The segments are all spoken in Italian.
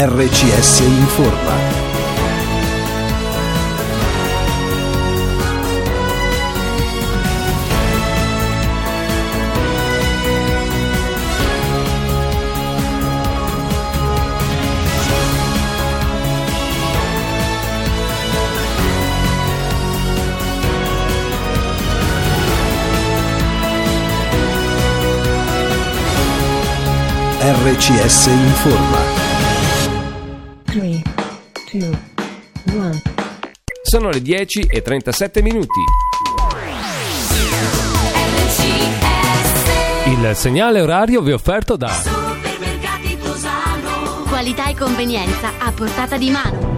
RCS informa. RCS informa. 3, 2, 1. Sono le 10:37 minuti. Il segnale orario vi è offerto da Supermercati Tosano. Qualità e convenienza a portata di mano.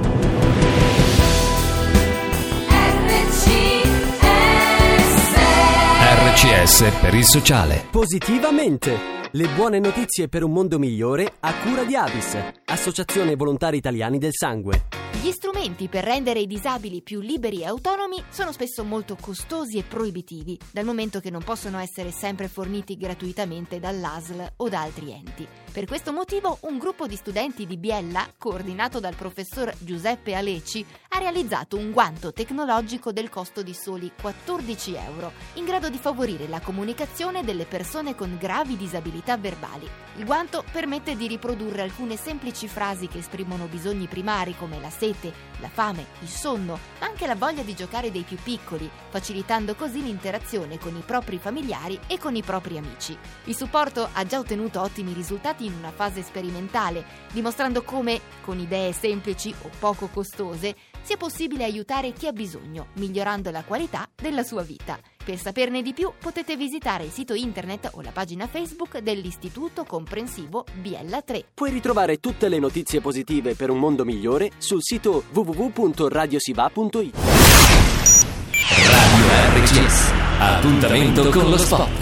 RCS per il sociale. Positivamente! Le buone notizie per un mondo migliore a cura di Avis, Associazione Volontari Italiani del Sangue. Gli strumenti per rendere i disabili più liberi e autonomi sono spesso molto costosi e proibitivi, dal momento che non possono essere sempre forniti gratuitamente dall'ASL o da altri enti. Per questo motivo, un gruppo di studenti di Biella, coordinato dal professor Giuseppe Aleci, ha realizzato un guanto tecnologico del costo di soli 14 euro, in grado di favorire la comunicazione delle persone con gravi disabilità verbali. Il guanto permette di riprodurre alcune semplici frasi che esprimono bisogni primari come la sete, la fame, il sonno, ma anche la voglia di giocare dei più piccoli, facilitando così l'interazione con i propri familiari e con i propri amici. Il supporto ha già ottenuto ottimi risultati in una fase sperimentale, dimostrando come, con idee semplici o poco costose, sia possibile aiutare chi ha bisogno, migliorando la qualità della sua vita. Per saperne di più potete visitare il sito internet o la pagina Facebook dell'Istituto Comprensivo Biella 3. Puoi ritrovare tutte le notizie positive per un mondo migliore sul sito www.radiosiva.it. Radio RCS. Appuntamento con lo sport.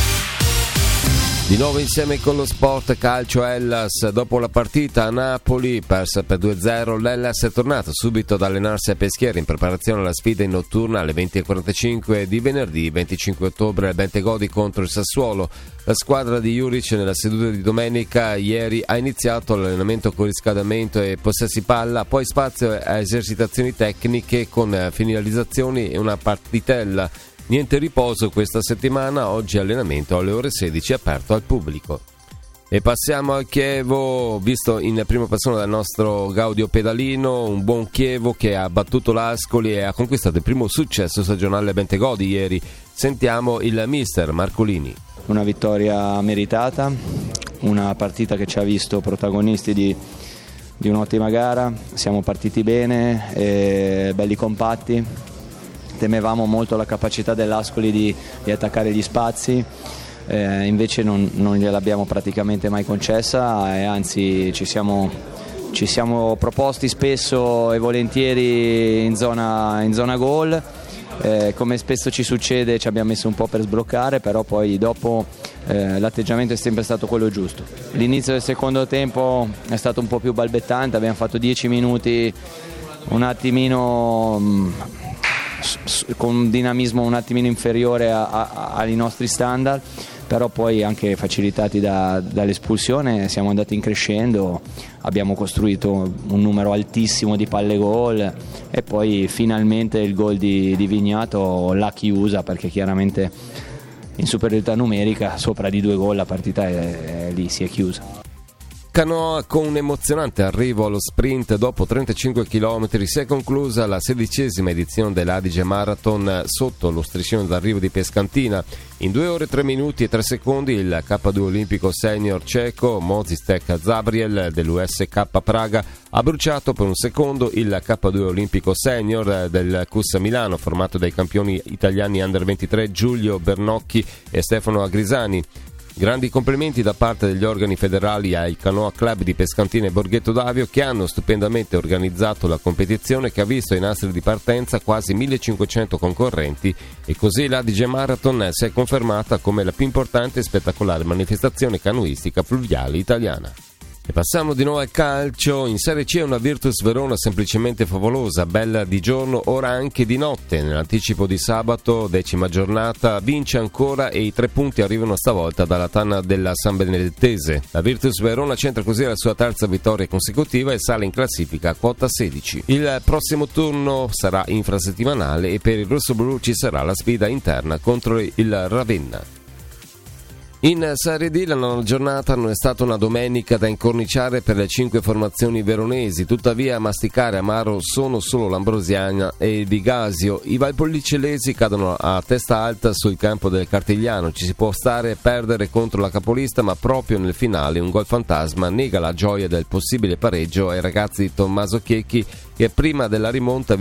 Di nuovo insieme con lo sport calcio Hellas. Dopo la partita a Napoli persa per 2-0, l'Hellas è tornato subito ad allenarsi a Peschiera in preparazione alla sfida in notturna alle 20:45 di venerdì 25 ottobre al Bentegodi contro il Sassuolo. La squadra di Juric nella seduta di domenica ieri ha iniziato l'allenamento con riscaldamento e possessi palla, poi spazio a esercitazioni tecniche con finalizzazioni e una partitella. Niente riposo questa settimana, oggi allenamento alle ore 16 aperto al pubblico. E passiamo al Chievo, visto in prima persona dal nostro Gaudio Pedalino, un buon Chievo che ha battuto l'Ascoli e ha conquistato il primo successo stagionale a Bentegodi ieri. Sentiamo il mister Marcolini. Una vittoria meritata, una partita che ci ha visto protagonisti di un'ottima gara, siamo partiti bene, belli compatti. Temevamo molto la capacità dell'Ascoli di attaccare gli spazi, invece non gliel'abbiamo praticamente mai concessa e anzi ci siamo proposti spesso e volentieri in zona gol. Come spesso ci succede ci abbiamo messo un po' per sbloccare, però poi dopo l'atteggiamento è sempre stato quello giusto. L'inizio del secondo tempo è stato un po' più balbettante, abbiamo fatto 10 minuti un attimino con un dinamismo un attimino inferiore ai nostri standard, però poi anche facilitati dall'espulsione siamo andati in crescendo, abbiamo costruito un numero altissimo di palle gol e poi finalmente il gol di Vignato l'ha chiusa, perché chiaramente in superiorità numerica sopra di 2 gol la partita lì si è chiusa. Canoa con un emozionante arrivo allo sprint dopo 35 km si è conclusa la 16ª edizione dell'Adige Marathon sotto lo striscione d'arrivo di Pescantina. In 2 ore 3 minuti e 3 secondi il K2 olimpico senior ceco Mozistek Zabriel dell'USK Praga ha bruciato per un secondo il K2 olimpico senior del CUS Milano formato dai campioni italiani under 23 Giulio Bernocchi e Stefano Agrisani. Grandi complimenti da parte degli organi federali ai Canoa Club di Pescantina e Borghetto d'Avio che hanno stupendamente organizzato la competizione che ha visto ai nastri di partenza quasi 1500 concorrenti e così l'Adige Marathon si è confermata come la più importante e spettacolare manifestazione canoistica fluviale italiana. E passiamo di nuovo al calcio. In Serie C una Virtus Verona semplicemente favolosa, bella di giorno, ora anche di notte. Nell'anticipo di sabato, 10ª giornata, vince ancora e i 3 punti arrivano stavolta dalla tanna della San Benedettese. La Virtus Verona centra così la sua 3ª vittoria consecutiva e sale in classifica a quota 16. Il prossimo turno sarà infrasettimanale e per il rossoblu ci sarà la sfida interna contro il Ravenna. In Serie D la 9ª giornata non è stata una domenica da incorniciare per le 5 formazioni veronesi, tuttavia a masticare amaro sono solo l'Ambrosiana e il Bigasio. I valpolicellesi cadono a testa alta sul campo del Cartigliano, ci si può stare e perdere contro la capolista, ma proprio nel finale un gol fantasma nega la gioia del possibile pareggio ai ragazzi di Tommaso Chiecchi, che prima della rimonta